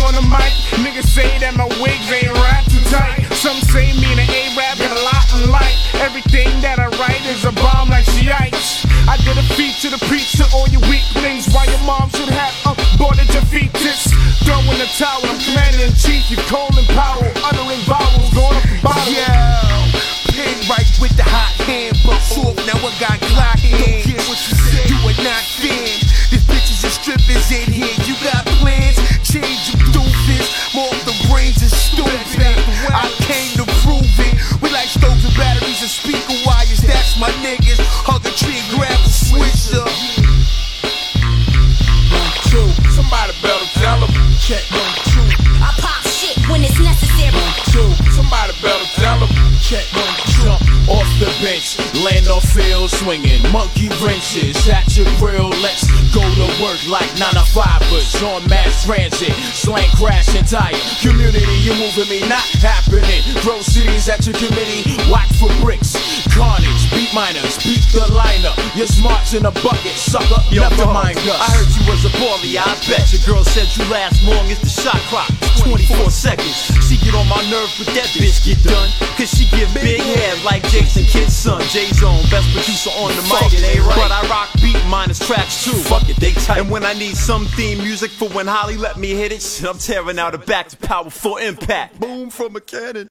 on the mic. Niggas say that my wigs ain't rap too tight. Some say me and the A-Rap got a lot in light. Everything that I write is a bomb like she ice. I did a feature to preach to all you weaklings. Why your mom should have aborted your fetus. Throw in the towel, I'm commander in chief. You Colin Powell, uttering vowels, going up the bottle. Yeah, pen right with the hot hand, but off. Now I got Glock hands. Don't care what you say, you are not fans. These bitches and strippers in here. You got plans, change your doofus. More of the brains is stupid. I came to prove it. We like stoves and batteries and speaker wires. That's my niggas. Hug a tree and grab a switcher. Somebody better tell them. Check 1, 2. I pop shit when it's necessary. 2. Somebody better tell them. Check 1, 2. Jump off the bench, land on field swinging, monkey wrenches at your grill. Let's go to work like 9 to 5ers on mass transit, slang crash and tire. Community, you moving me, not happening. Throw cities at your committee, watch for bricks. Carnage, beat miners, beat the liner. Your smarts in a bucket, sucker, never mind us. I heard you was a baller, I bet. Your girl said you last long as the shot clock, 24 seconds. She get on my nerves, but that bitch get done. Cause she give big head like Jason Kidd's son. J-Zone, best producer on the mic. It ain't right. But I rock beat minus tracks too. Fuck it, they tight. And when I need some theme music for when Holly let me hit it, I'm tearing out a back to powerful impact. Boom from a cannon.